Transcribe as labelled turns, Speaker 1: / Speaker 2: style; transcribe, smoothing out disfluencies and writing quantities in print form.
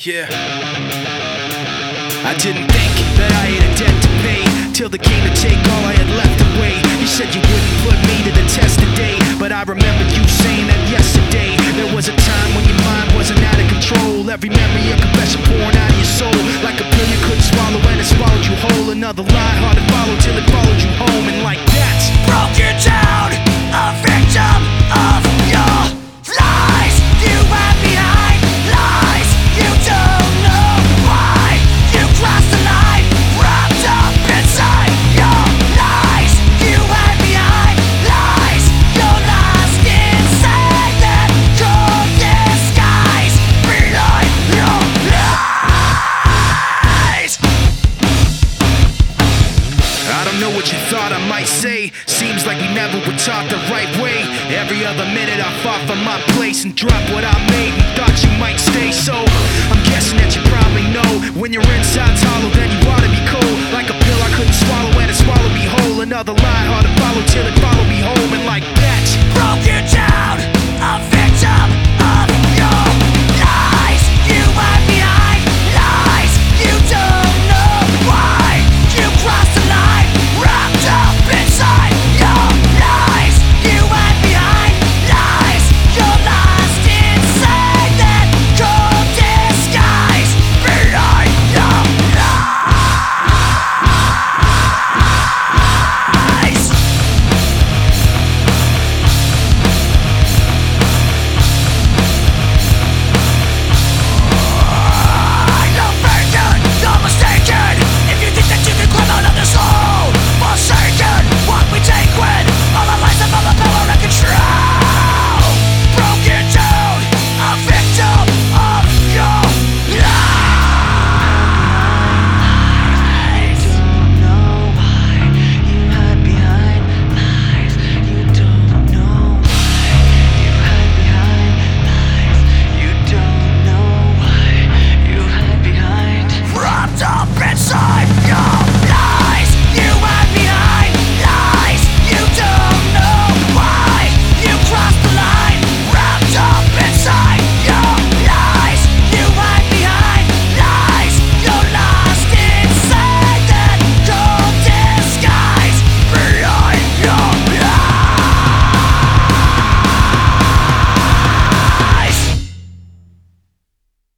Speaker 1: Yeah. I didn't think that I had a debt to pay, till they came to take all I had left away. You said you wouldn't put me to the test today, but I remember you saying that yesterday. There was a time when your mind wasn't out of control. Every memory a confession pouring out of your soul, like a pill you couldn't swallow and it swallowed you whole. Another lie hard to follow till it followed you home, and like that
Speaker 2: broke you down, a victim of your lies. You hide behind lies. You don't know why you crossed the line, wrapped up inside your lies. You hide behind lies. You're lost inside that cold disguise behind your lies.
Speaker 1: I don't know what you thought I might say. Seems like we never were taught the right way. Every other minute I fought for my place and dropped what I made and thought you might stay. So I'm guessing that you probably know, when your inside's hollow then you ought to be cold, like a pill I couldn't swallow and it swallowed me whole. Another lie hard to follow till it